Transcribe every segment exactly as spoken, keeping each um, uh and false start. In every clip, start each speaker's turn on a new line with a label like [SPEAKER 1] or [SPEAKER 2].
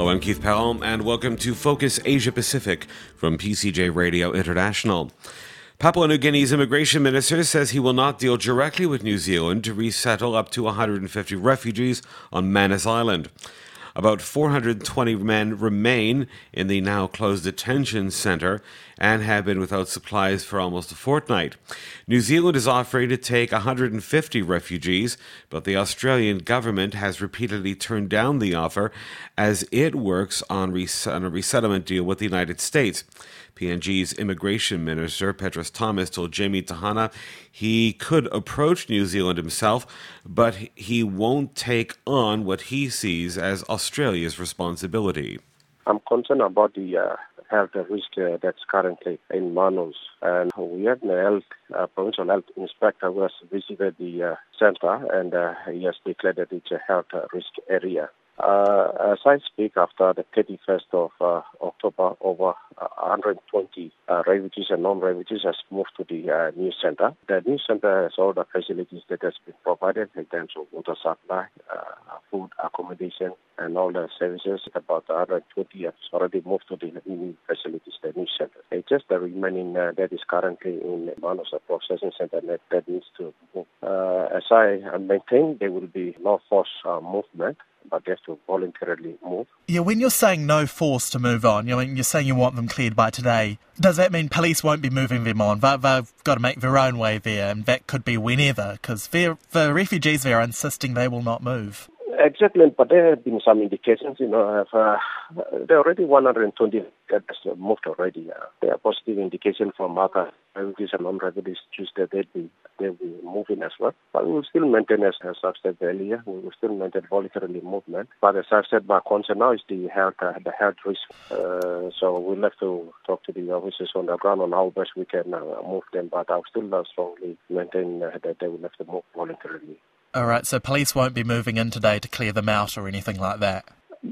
[SPEAKER 1] Hello, I'm Keith Powell, and welcome to Focus Asia Pacific from P C J Radio International. Papua New Guinea's immigration minister says he will not deal directly with New Zealand to resettle up to one hundred fifty refugees on Manus Island. About four hundred twenty men remain in the now closed detention centre and have been without supplies for almost a fortnight. New Zealand is offering to take one hundred fifty refugees, but the Australian government has repeatedly turned down the offer as it works on, res- on a resettlement deal with the United States. P N G's immigration minister, Petrus Thomas, told Jamie Tahana he could approach New Zealand himself, but he won't take on what he sees as Australia's responsibility.
[SPEAKER 2] I'm concerned about the uh, health risk uh, that's currently in Manus. And we had the health, uh, provincial health inspector who has visited the uh, centre, and uh, he has declared that it's a health uh, risk area. Uh, as I speak, after the thirty-first of uh, October, over uh, one hundred twenty uh, refugees and non-refugees has moved to the uh, new centre. The new centre has all the facilities that has been provided in terms of water supply, uh, food, accommodation, and all the services. About one hundred twenty have already moved to the new facilities, the new centre. It's just the remaining uh, that is currently in Manus Processing Centre that, that needs to move. Uh, as I maintain, there will be no forced uh, movement, but they have to voluntarily move.
[SPEAKER 3] Yeah, when you're saying no force to move on, you know, you're saying you want them cleared by today, does that mean police won't be moving them on? They, they've got to make their own way there, and that could be whenever, because the refugees there are insisting they will not move.
[SPEAKER 2] Exactly, but there have been some indications, you know, have, uh, there are already one hundred twenty that has moved already. Uh, there are positive indications from other refugees and non-refugees that they'll be, they'll be moving as well. But we will still maintain, as, as I've said earlier, we will still maintain voluntarily movement. But as I've said, my concern now is the health, uh, the health risk. Uh, so we'll have to talk to the officers on the ground on how best we can uh, move them. But I'll still uh, strongly maintain uh, that they will have to move voluntarily.
[SPEAKER 3] All right, so police won't be moving in today to clear them out or anything like that?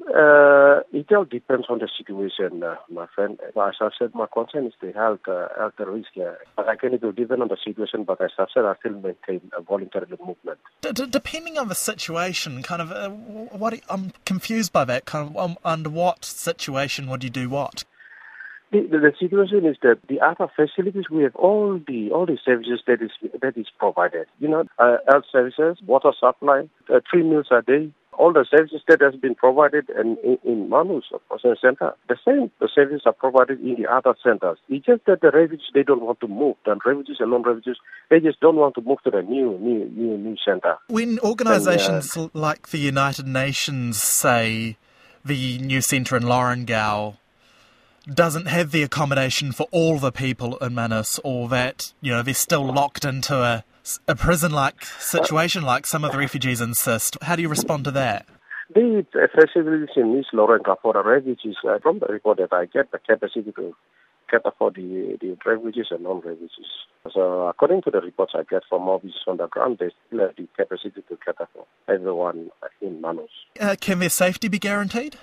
[SPEAKER 2] Uh, it all depends on the situation, uh, my friend. As I said, my concern is the health, uh, health risk. Uh, but I can do depend on the situation, but as I said, I still maintain a voluntary movement.
[SPEAKER 3] D- d- depending on the situation, kind of, uh, what I'm confused by that. Kind of, um, under what situation would you do what?
[SPEAKER 2] The, the, the situation is that the other facilities, we have all the all the services that is that is provided. You know, uh, health services, water supply, uh, three meals a day, all the services that has been provided in, in, in Manus Processing Centre. The same the services are provided in the other centres. It's just that the refugees, they don't want to move. The refugees and non-refugees, they just don't want to move to the new new new new centre.
[SPEAKER 3] When organisations uh, like the United Nations say the new centre in Lorengau doesn't have the accommodation for all the people in Manus, or that, you know, they're still locked into a, a prison-like situation like some of the refugees insist. How do you respond to that?
[SPEAKER 2] The facilities in East Lorengau for the refugees, uh, from the report that I get, the capacity to cater for the, the refugees and non-refugees. So according to the reports I get from officers on the ground, they still have the capacity to cater for everyone in Manus.
[SPEAKER 3] Uh, can their safety be guaranteed?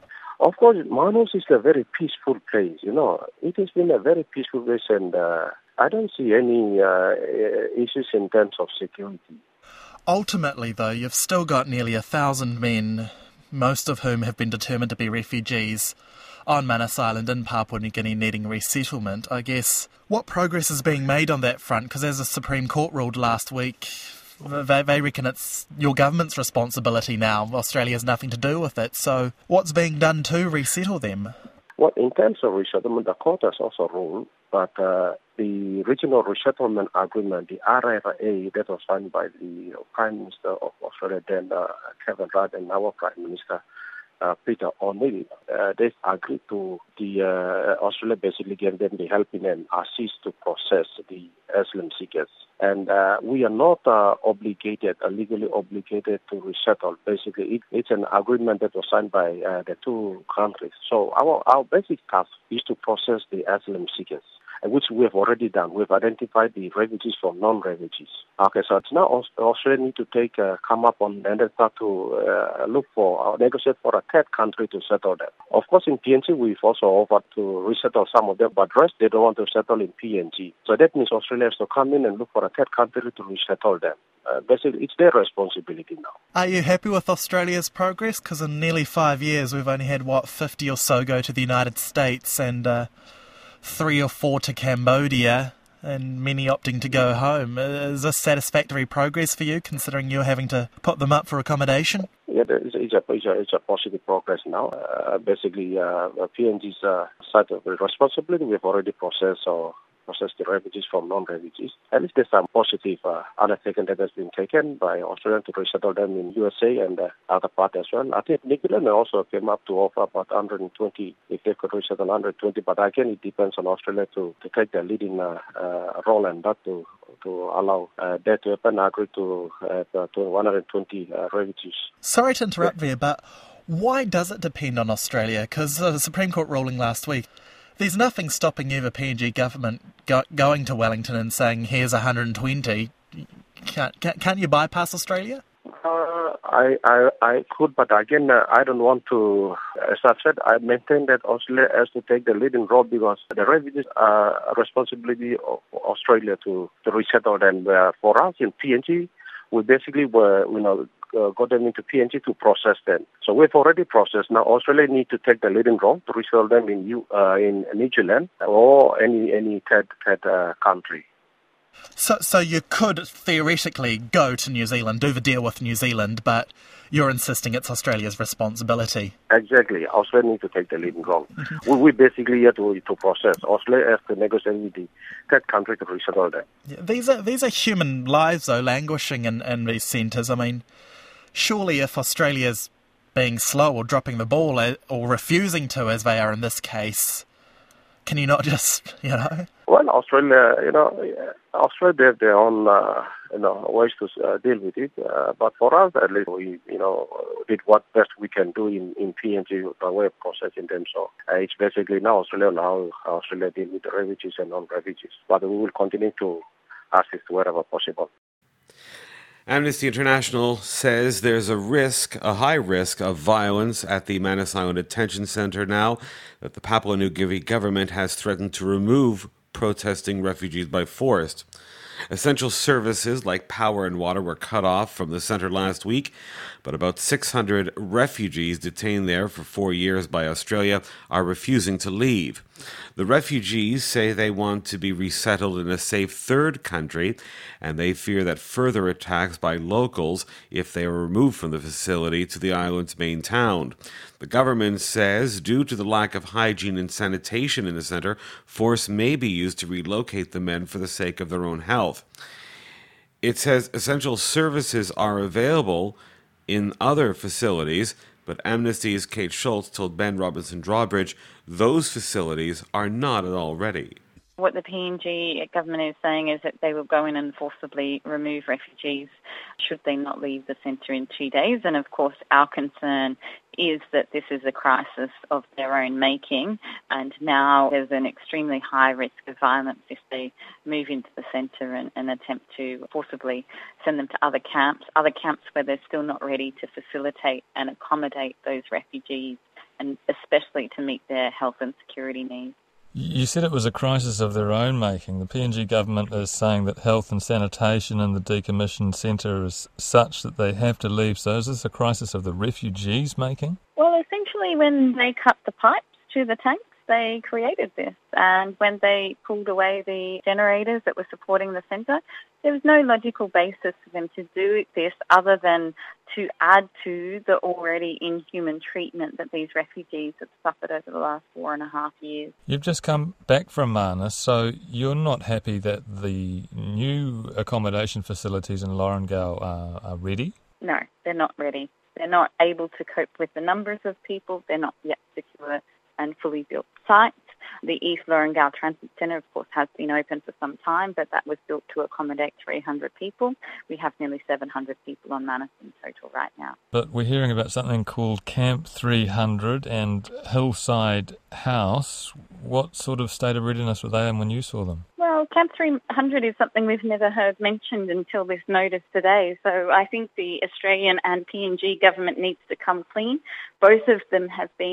[SPEAKER 2] Of course, Manus is a very peaceful place, you know. It has been a very peaceful place, and uh, I don't see any uh, issues in terms of security.
[SPEAKER 3] Ultimately, though, you've still got nearly a thousand men, most of whom have been determined to be refugees, on Manus Island in Papua New Guinea needing resettlement. I guess, what progress is being made on that front? Because as the Supreme Court ruled last week, They, they reckon it's your government's responsibility now. Australia has nothing to do with it. So what's being done to resettle them?
[SPEAKER 2] Well, in terms of resettlement, the court has also ruled that uh, the Regional Resettlement Agreement, the R R A, that was signed by the Prime Minister of Australia, then uh, Kevin Rudd, and our Prime Minister, Uh, Peter O'Neill, uh, they agreed to the uh, Australia basically gave them the helping and assist to process the asylum seekers. And uh, we are not uh, obligated, uh, legally obligated to resettle. Basically, it, it's an agreement that was signed by uh, the two countries. So our, our basic task is to process the asylum seekers, which we have already done. We've identified the refugees from non-refugees. Okay, so it's now Australia need to take, uh, come up on and then start to uh, look for, or negotiate for a third country to settle them. Of course, in P N G, we've also offered to resettle some of them, but the rest, they don't want to settle in P N G. So that means Australia has to come in and look for a third country to resettle them. Uh, basically, it's their responsibility now.
[SPEAKER 3] Are you happy with Australia's progress? Because in nearly five years, we've only had, what, fifty or so go to the United States and uh, three or four to Cambodia, and many opting to go home. Is this satisfactory progress for you, considering you're having to put them up for accommodation?
[SPEAKER 2] Yeah, it's, it's, a, it's, a, it's a positive progress now. Uh, basically, uh, P N G's uh, side of responsibility, we've already processed or process the refugees from non-refugees. At least there's some positive uh, undertaking that has been taken by Australia to resettle them in U S A and uh, other part as well. I think New Zealand also came up to offer about one hundred twenty, if they could resettle one hundred twenty, but again it depends on Australia to, to take the leading uh, uh, role and not to to allow uh, that to happen. I agree to, uh, to one hundred twenty uh, refugees.
[SPEAKER 3] Sorry to interrupt yeah. there, but why does it depend on Australia? Because the Supreme Court ruling last week, there's nothing stopping you, the P N G government, go, going to Wellington and saying, here's one hundred twenty. Can't, can't, can't you bypass Australia?
[SPEAKER 2] Uh, I, I I could, but again, uh, I don't want to, as I've said, I maintain that Australia has to take the leading role because the refugees are a responsibility of Australia to, to resettle them. Uh, for us in P N G, we basically were, you know, Uh, got them into P N G to process them. So we've already processed. Now Australia need to take the leading role to resettle them in U, uh, in New Zealand or any any third third uh, country.
[SPEAKER 3] So, so you could theoretically go to New Zealand, do the deal with New Zealand, but you're insisting it's Australia's responsibility.
[SPEAKER 2] Exactly. Australia needs to take the leading role. Mm-hmm. we, we basically here to, to process. Australia has to negotiate with the third country to resettle them.
[SPEAKER 3] Yeah, these are these are human lives, though, languishing in, in these centres. I mean, surely if Australia's being slow or dropping the ball or refusing to, as they are in this case, can you not just, you know?
[SPEAKER 2] Well, Australia, you know, Australia, they have their own, uh, you know, ways to uh, deal with it. Uh, but for us, at least, we, you know, did what best we can do in, in P N G by way of processing them. So uh, it's basically now Australia, now Australia deal with the refugees and non-refugees. But we will continue to assist wherever possible.
[SPEAKER 1] Amnesty International says there's a risk, a high risk of violence at the Manus Island Detention Centre now that the Papua New Guinea government has threatened to remove protesting refugees by force. Essential services like power and water were cut off from the centre last week, but about six hundred refugees detained there for four years by Australia are refusing to leave. The refugees say they want to be resettled in a safe third country, and they fear that further attacks by locals if they are removed from the facility to the island's main town. The government says due to the lack of hygiene and sanitation in the centre, force may be used to relocate the men for the sake of their own health. It says essential services are available in other facilities, but Amnesty's Kate Schultz told Ben Robinson Drawbridge those facilities are not at all ready.
[SPEAKER 4] What the P N G government is saying is that they will go in and forcibly remove refugees should they not leave the centre in two days. And of course, our concern is that this is a crisis of their own making, and now there's an extremely high risk of violence if they move into the centre and, and attempt to forcibly send them to other camps, other camps where they're still not ready to facilitate and accommodate those refugees, and especially to meet their health and security needs.
[SPEAKER 5] You said it was a crisis of their own making. The P N G government is saying that health and sanitation in the decommissioned centre is such that they have to leave. So is this a crisis of the refugees making?
[SPEAKER 4] Well, essentially when they cut the pipes to the tanks, they created this. And when they pulled away the generators that were supporting the centre, there was no logical basis for them to do this other than to add to the already inhuman treatment that these refugees have suffered over the last four and a half years.
[SPEAKER 5] You've just come back from Manus, so you're not happy that the new accommodation facilities in Lorengau are, are ready?
[SPEAKER 4] No, they're not ready. They're not able to cope with the numbers of people. They're not yet secure and fully built sites. The East Lorengau Transit Centre, of course, has been open for some time, but that was built to accommodate three hundred people. We have nearly seven hundred people on Manus in total right now.
[SPEAKER 5] But we're hearing about something called Camp three hundred and Hillside House. What sort of state of readiness were they in when you saw them?
[SPEAKER 4] Well, Camp three hundred is something we've never heard mentioned until this notice today. So I think the Australian and P N G government needs to come clean. Both of them have been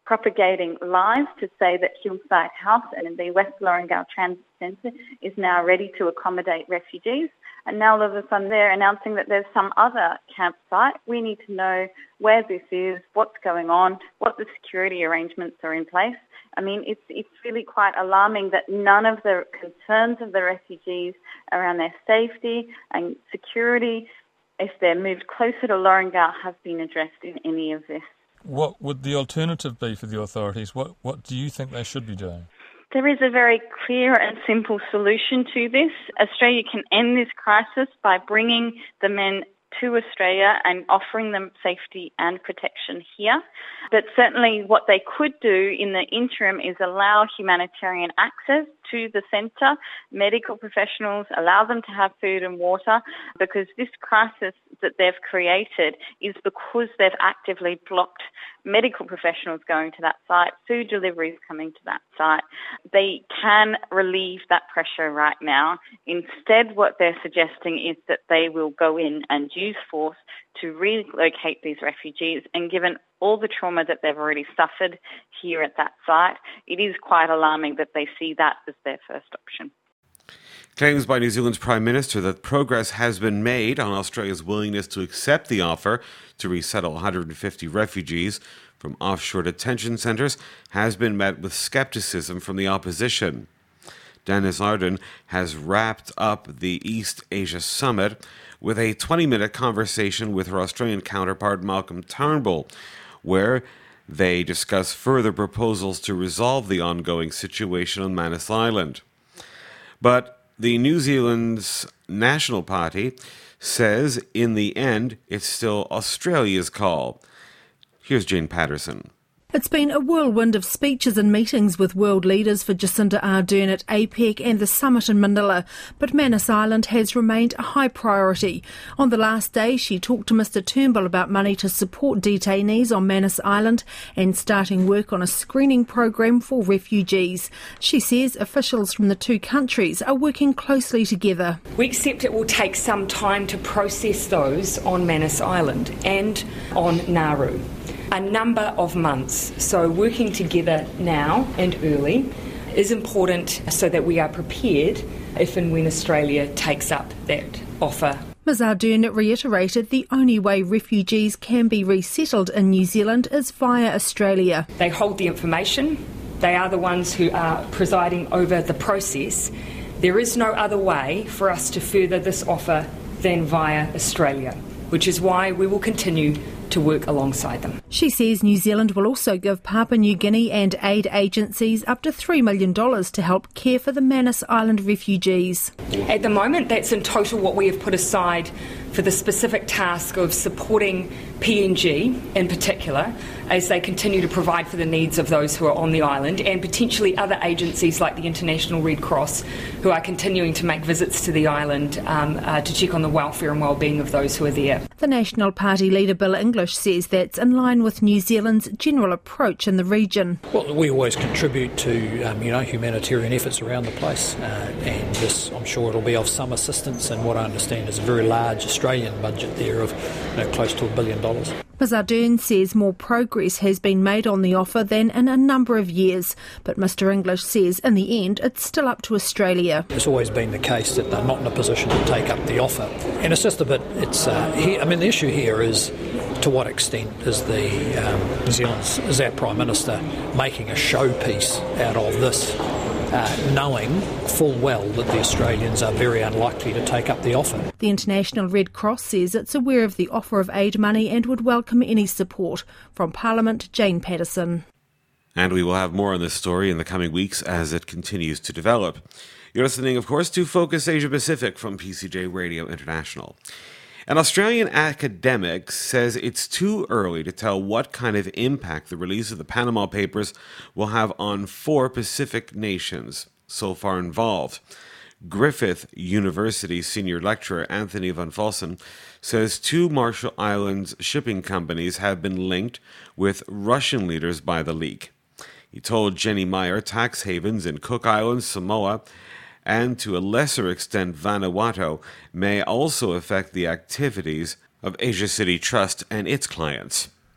[SPEAKER 4] propagating lies to say that Hillside House and the West Lorengau Transit Centre is now ready to accommodate refugees. And now all of a sudden they're announcing that there's some other campsite. We need to know where this is, what's going on, what the security arrangements are in place. I mean, it's it's really quite alarming that none of the concerns of the refugees around their safety and security, if they're moved closer to Lorengau, have been addressed in any of this.
[SPEAKER 5] What would the alternative be for the authorities? What what do you think they should be doing?
[SPEAKER 4] There is a very clear and simple solution to this. Australia can end this crisis by bringing the men to Australia and offering them safety and protection here. But certainly what they could do in the interim is allow humanitarian access to the centre, medical professionals, allow them to have food and water, because this crisis that they've created is because they've actively blocked medical professionals going to that site, food deliveries coming to that site. They can relieve that pressure right now. Instead, what they're suggesting is that they will go in and use force to relocate these refugees, and given all the trauma that they've already suffered here at that site, it is quite alarming that they see that as their first option.
[SPEAKER 1] Claims by New Zealand's Prime Minister that progress has been made on Australia's willingness to accept the offer to resettle one hundred fifty refugees from offshore detention centres has been met with scepticism from the opposition. Denis Ardern has wrapped up the East Asia Summit with a twenty-minute conversation with her Australian counterpart Malcolm Turnbull, where they discuss further proposals to resolve the ongoing situation on Manus Island. But the New Zealand's National Party says in the end it's still Australia's call. Here's Jane Patterson.
[SPEAKER 6] It's been a whirlwind of speeches and meetings with world leaders for Jacinda Ardern at APEC and the summit in Manila, but Manus Island has remained a high priority. On the last day, she talked to Mister Turnbull about money to support detainees on Manus Island and starting work on a screening program for refugees. She says officials from the two countries are working closely together.
[SPEAKER 7] We accept it will take some time to process those on Manus Island and on Nauru. A number of months. So working together now and early is important so that we are prepared if and when Australia takes up that offer.
[SPEAKER 6] Miz Ardern reiterated the only way refugees can be resettled in New Zealand is via Australia.
[SPEAKER 7] They hold the information. They are the ones who are presiding over the process. There is no other way for us to further this offer than via Australia, which is why we will continue to work alongside them.
[SPEAKER 6] She says New Zealand will also give Papua New Guinea and aid agencies up to three million dollars to help care for the Manus Island refugees.
[SPEAKER 7] At the moment, that's in total what we have put aside for the specific task of supporting P N G in particular as they continue to provide for the needs of those who are on the island, and potentially other agencies like the International Red Cross who are continuing to make visits to the island um, uh, to check on the welfare and well-being of those who are there.
[SPEAKER 6] The National Party leader Bill English says that's in line with New Zealand's general approach in the region.
[SPEAKER 8] Well, we always contribute to um, you know humanitarian efforts around the place, uh, and this, I'm sure it'll be of some assistance, and what I understand is a very large Australian budget there of you know, close to a billion dollars.
[SPEAKER 6] Miz Ardern says more progress has been made on the offer than in a number of years, but Mister English says in the end it's still up to Australia.
[SPEAKER 8] It's always been the case that they're not in a position to take up the offer, and it's just a bit, it's, uh, he, I mean the issue here is to what extent is the um, New Zealand's, is our Prime Minister making a showpiece out of this, uh, knowing full well that the Australians are very unlikely to take up the offer.
[SPEAKER 6] The International Red Cross says it's aware of the offer of aid money and would welcome any support. From Parliament, Jane Patterson.
[SPEAKER 1] And we will have more on this story in the coming weeks as it continues to develop. You're listening, of course, to Focus Asia Pacific from P C J Radio International. An Australian academic says it's too early to tell what kind of impact the release of the Panama Papers will have on four Pacific nations so far involved. Griffith University senior lecturer Anthony Van Vossen says two Marshall Islands shipping companies have been linked with Russian leaders by the leak. He told Jenny Meyer tax havens in Cook Islands, Samoa, and to a lesser extent Vanuatu may also affect the activities of Asia City Trust and its clients.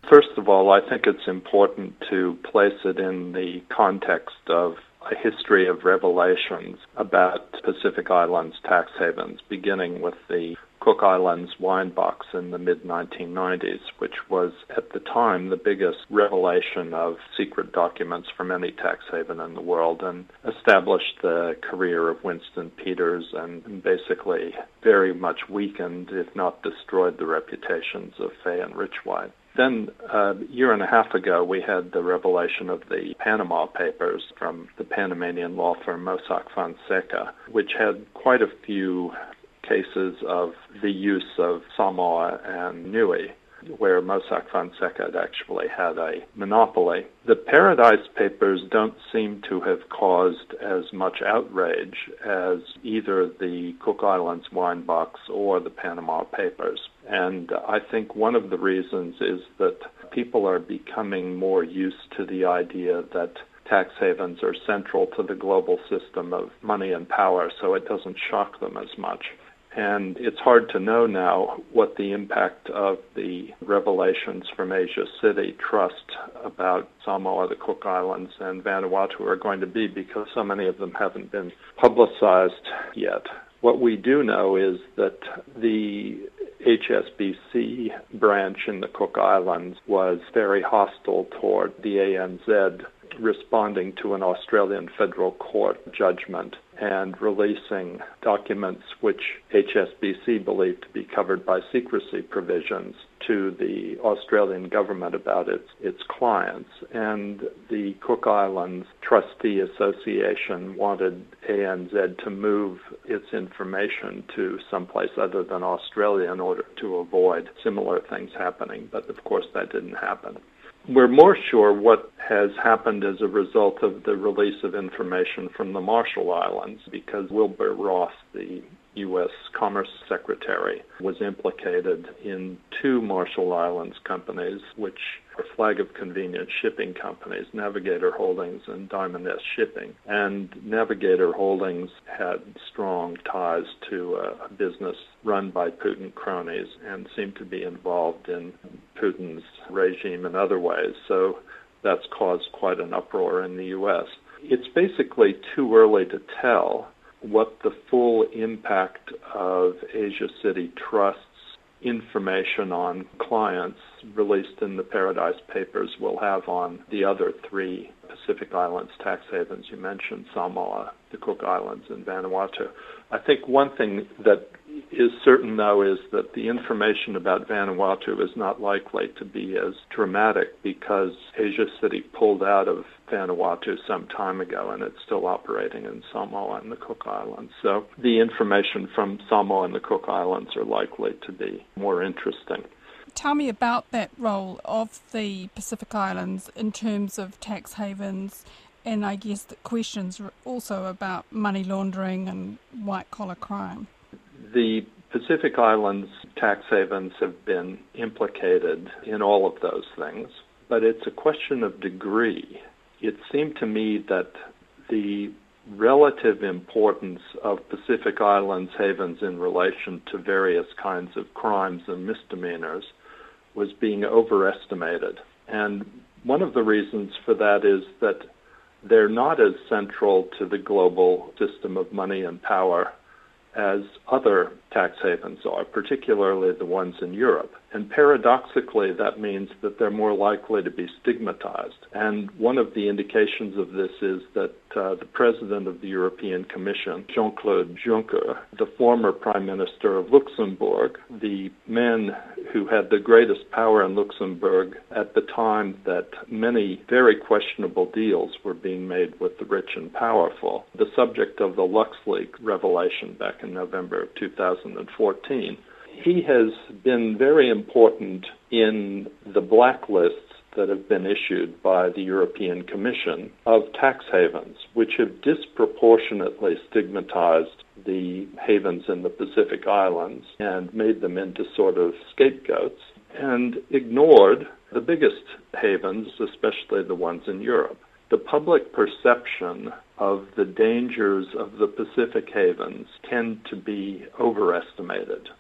[SPEAKER 9] First of all, I think it's important to place it in the context of a history of revelations about Pacific Islands tax havens, beginning with the Cook Islands wine box in the mid nineteen nineties, which was at the time the biggest revelation of secret documents from any tax haven in the world, and established the career of Winston Peters and basically very much weakened, if not destroyed, the reputations of Fay and Richwhite. Then uh, a year and a half ago, we had the revelation of the Panama Papers from the Panamanian law firm Mossack Fonseca, which had quite a few cases of the use of Samoa and Niue, where Mossack Fonseca had actually had a monopoly. The Paradise Papers don't seem to have caused as much outrage as either the Cook Islands wine box or the Panama Papers. And I think one of the reasons is that people are becoming more used to the idea that tax havens are central to the global system of money and power, so it doesn't shock them as much. And it's hard to know now what the impact of the revelations from Asia City Trust about Samoa, the Cook Islands, and Vanuatu are going to be, because so many of them haven't been publicized yet. What we do know is that the H S B C branch in the Cook Islands was very hostile toward the A N Z, responding to an Australian federal court judgment and releasing documents which H S B C believed to be covered by secrecy provisions to the Australian government about its, its clients. And the Cook Islands Trustee Association wanted A N Z to move its information to someplace other than Australia in order to avoid similar things happening. But of course that didn't happen. We're more sure what has happened as a result of the release of information from the Marshall Islands, because Wilbur Ross, the U S Commerce Secretary, was implicated in two Marshall Islands companies, which are flag of convenience shipping companies, Navigator Holdings and Diamond S Shipping. And Navigator Holdings had strong ties to a, a business run by Putin cronies and seemed to be involved in Putin's regime in other ways. So that's caused quite an uproar in the U S. It's basically too early to tell what the full impact of Asia City Trust's information on clients released in the Paradise Papers will have on the other three Pacific Islands tax havens you mentioned, Samoa, the Cook Islands, and Vanuatu. I think one thing that is certain, though, is that the information about Vanuatu is not likely to be as dramatic, because Asia City pulled out of Vanuatu some time ago and it's still operating in Samoa and the Cook Islands. So the information from Samoa and the Cook Islands are likely to be more interesting.
[SPEAKER 10] Tell me about that role of the Pacific Islands in terms of tax havens, and I guess the questions also about money laundering and white-collar crime.
[SPEAKER 9] The Pacific Islands tax havens have been implicated in all of those things, but it's a question of degree. It seemed to me that the relative importance of Pacific Islands havens in relation to various kinds of crimes and misdemeanors was being overestimated. And one of the reasons for that is that they're not as central to the global system of money and power as other tax havens are, particularly the ones in Europe. And paradoxically, that means that they're more likely to be stigmatized. And one of the indications of this is that uh, the president of the European Commission, Jean-Claude Juncker, the former prime minister of Luxembourg, the man who had the greatest power in Luxembourg at the time that many very questionable deals were being made with the rich and powerful, the subject of the LuxLeaks revelation back in November of two thousand fourteen, he has been very important in the blacklists that have been issued by the European Commission of tax havens, which have disproportionately stigmatized the havens in the Pacific Islands and made them into sort of scapegoats, and ignored the biggest havens, especially the ones in Europe. The public perception of the dangers of the Pacific havens tend to be overestimated.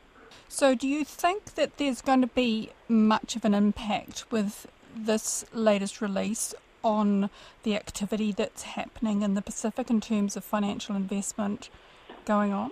[SPEAKER 10] So do you think that there's going to be much of an impact with this latest release on the activity that's happening in the Pacific in terms of financial investment going on?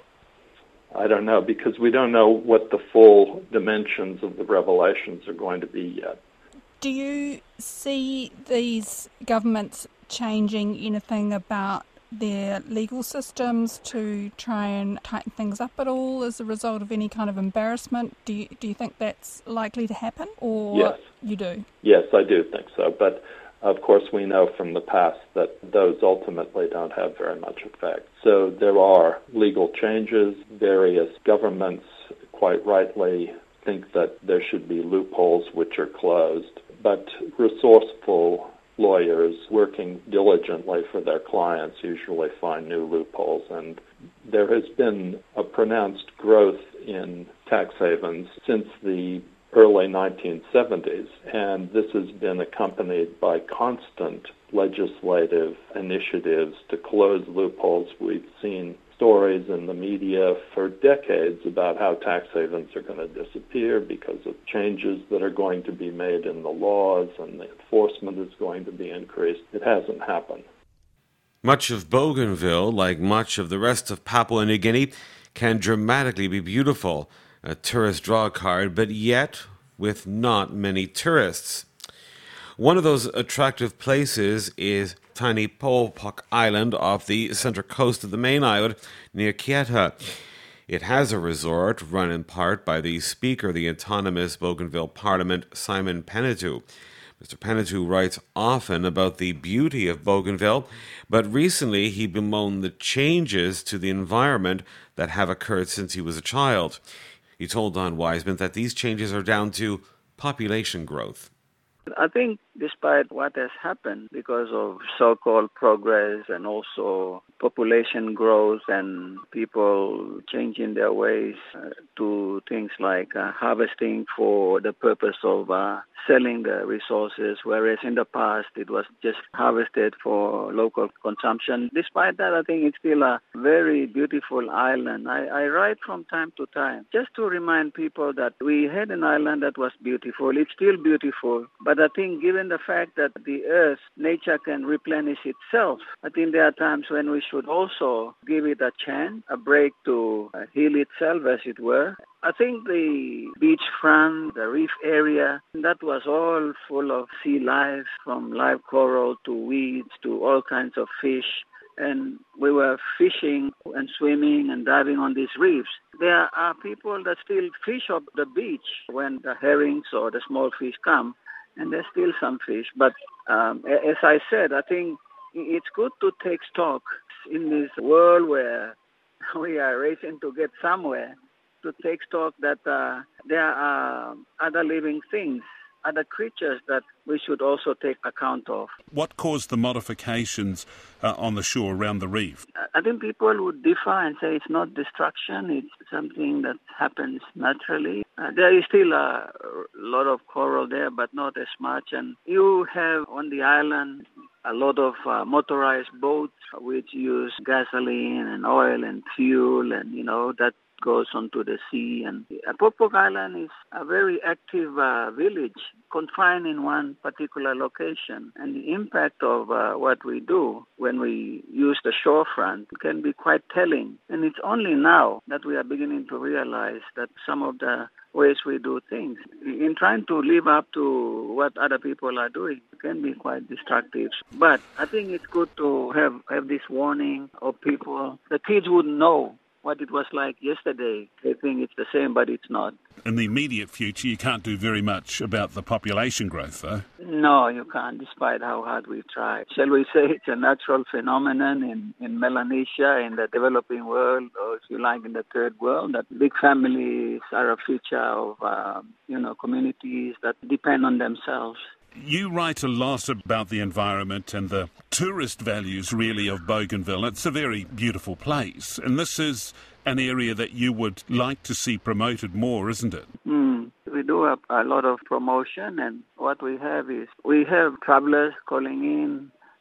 [SPEAKER 9] I don't know, because we don't know what the full dimensions of the revelations are going to be yet.
[SPEAKER 10] Do you see these governments changing anything about their legal systems to try and tighten things up at all as a result of any kind of embarrassment? Do you, do you think that's likely to happen, or
[SPEAKER 9] yes.
[SPEAKER 10] you do?
[SPEAKER 9] Yes, I do think so. But, of course, we know from the past that those ultimately don't have very much effect. So there are legal changes. Various governments, quite rightly, think that there should be loopholes which are closed. But resourceful lawyers working diligently for their clients usually find new loopholes, and there has been a pronounced growth in tax havens since the early nineteen seventies, and this has been accompanied by constant legislative initiatives to close loopholes. We've seen stories in the media for decades about how tax havens are going to disappear because of changes that are going to be made in the laws, and the enforcement is going to be increased. It hasn't happened.
[SPEAKER 1] Much of Bougainville, like much of the rest of Papua New Guinea, can dramatically be beautiful, a tourist draw card, but yet with not many tourists. One of those attractive places is tiny Polpok Island off the central coast of the main island near Kieta. It has a resort run in part by the Speaker of the autonomous Bougainville Parliament, Simon Penetu. Mister Penetu writes often about the beauty of Bougainville, but recently he bemoaned the changes to the environment that have occurred since he was a child. He told Don Wiseman that these changes are down to population growth.
[SPEAKER 11] I think despite what has happened because of so-called progress and also population growth and people changing their ways uh, to things like uh, harvesting for the purpose of uh, selling the resources, whereas in the past it was just harvested for local consumption. Despite that, I think it's still a very beautiful island. I, I write from time to time just to remind people that we had an island that was beautiful. It's still beautiful, but I think given the fact that the earth, nature can replenish itself, I think there are times when we should also give it a chance, a break to uh, heal itself, as it were. I think the beachfront, the reef area, that was all full of sea life, from live coral to weeds to all kinds of fish. And we were fishing and swimming and diving on these reefs. There are people that still fish up the beach when the herrings or the small fish come, and there's still some fish. But um, as I said, I think it's good to take stock in this world where we are racing to get somewhere, to take stock that uh, there are other living things, other creatures that we should also take account of.
[SPEAKER 12] What caused the modifications uh, on the shore around the reef?
[SPEAKER 11] I think people would differ and say it's not destruction, it's something that happens naturally. Uh, there is still a lot of coral there, but not as much. And you have on the island a lot of uh, motorized boats which use gasoline and oil and fuel, and, you know, that goes onto the sea. And Polpok Island is a very active uh, village confined in one particular location. And the impact of uh, what we do when we use the shorefront can be quite telling. And it's only now that we are beginning to realize that some of the ways we do things, in trying to live up to what other people are doing, can be quite destructive. But I think it's good to have, have this warning of people. The kids wouldn't know what it was like yesterday. They think it's the same, but it's not.
[SPEAKER 12] In the immediate future, you can't do very much about the population growth, though.
[SPEAKER 11] No, you can't, despite how hard we try. Shall we say it's a natural phenomenon in, in Melanesia, in the developing world, or if you like, in the third world, that big families are a feature of, uh, you know, communities that depend on themselves.
[SPEAKER 12] You write a lot about the environment and the tourist values, really, of Bougainville. It's a very beautiful place, and this is an area that you would like to see promoted more, isn't it?
[SPEAKER 11] Mm. We do a, a lot of promotion, and what we have is we have travelers calling in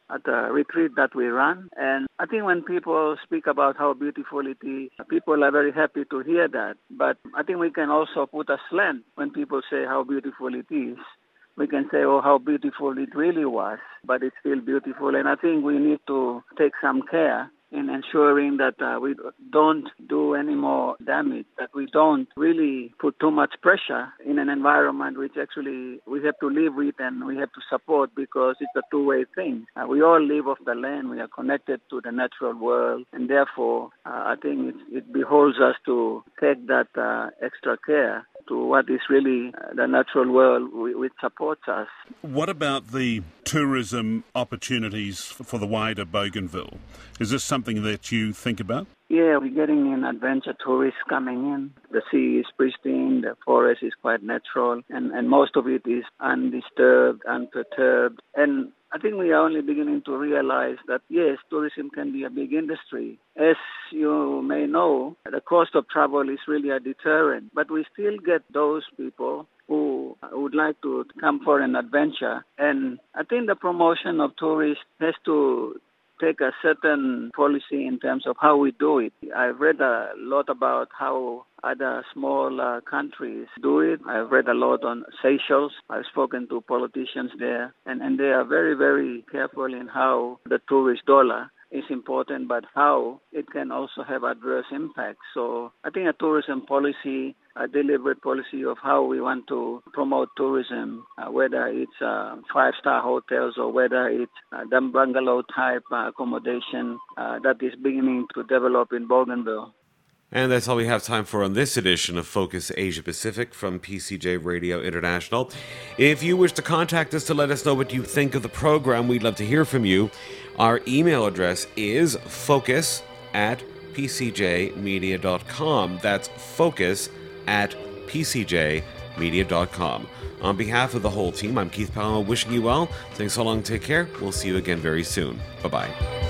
[SPEAKER 11] at a retreat that we run. And I think when people speak about how beautiful it is, people are very happy to hear that. But I think we can also put a slant when people say how beautiful it is. We can say, oh, how beautiful it really was, but it's still beautiful. And I think we need to take some care in ensuring that uh, we don't do any more damage, that we don't really put too much pressure in an environment which actually we have to live with and we have to support, because it's a two-way thing. Uh, we all live off the land. We are connected to the natural world, and therefore uh, I think it, it beholds us to take that uh, extra care to what is really uh, the natural world which supports us.
[SPEAKER 12] What about the tourism opportunities for the wider Bougainville? Is this something that you think about?
[SPEAKER 11] Yeah, we're getting in adventure tourists coming in. The sea is pristine, the forest is quite natural, and, and most of it is undisturbed, unperturbed. And I think we are only beginning to realize that, yes, tourism can be a big industry. As you may know, the cost of travel is really a deterrent, but we still get those people who would like to come for an adventure. And I think the promotion of tourists has to take a certain policy in terms of how we do it. I've read a lot about how other small uh, countries do it. I've read a lot on Seychelles. I've spoken to politicians there, and, and they are very, very careful in how the tourist dollar is important, but how it can also have adverse impacts. So I think a tourism policy, a deliberate policy of how we want to promote tourism, uh, whether it's uh, five-star hotels or whether it's uh, the bungalow-type uh, accommodation uh, that is beginning to develop in Bougainville.
[SPEAKER 1] And that's all we have time for on this edition of Focus Asia Pacific from P C J Radio International. If you wish to contact us to let us know what you think of the program, we'd love to hear from you. Our email address is focus at p c j media dot com. That's focus at p c j media dot com. On behalf of the whole team, I'm Keith Palma wishing you well. Thanks so long. Take care. We'll see you again very soon. Bye-bye.